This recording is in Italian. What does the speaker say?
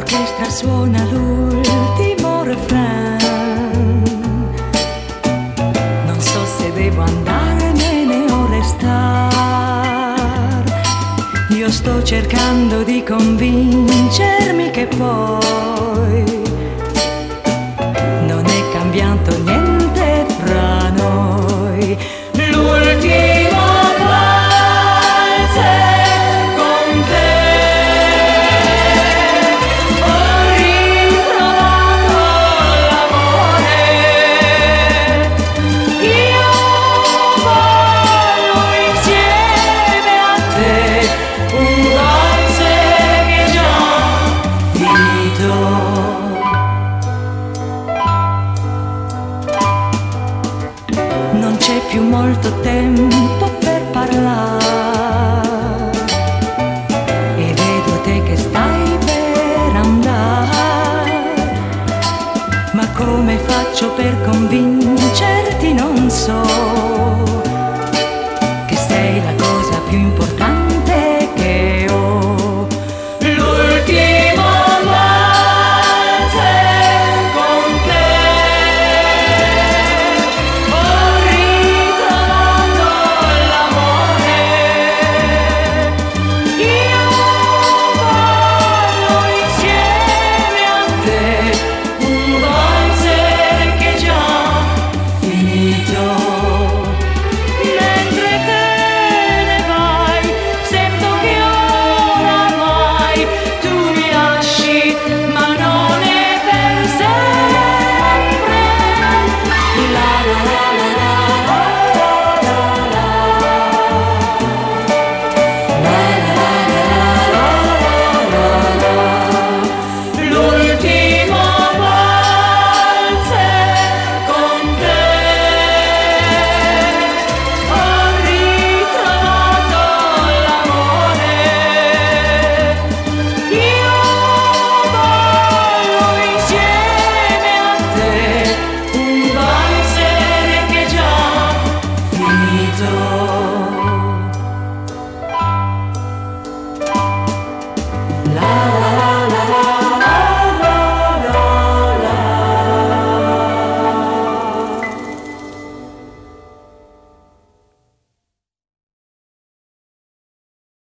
l'orchestra suona l'ultimo refrain. Non so se devo andarmene o restar. Io sto cercando di convincermi che poi non è cambiato niente fra noi. L'ultimo valzer con te. Ho ritrovato l'amore. Io voglio insieme a te un valzer che è già finito. Non c'è più molto tempo per parlare.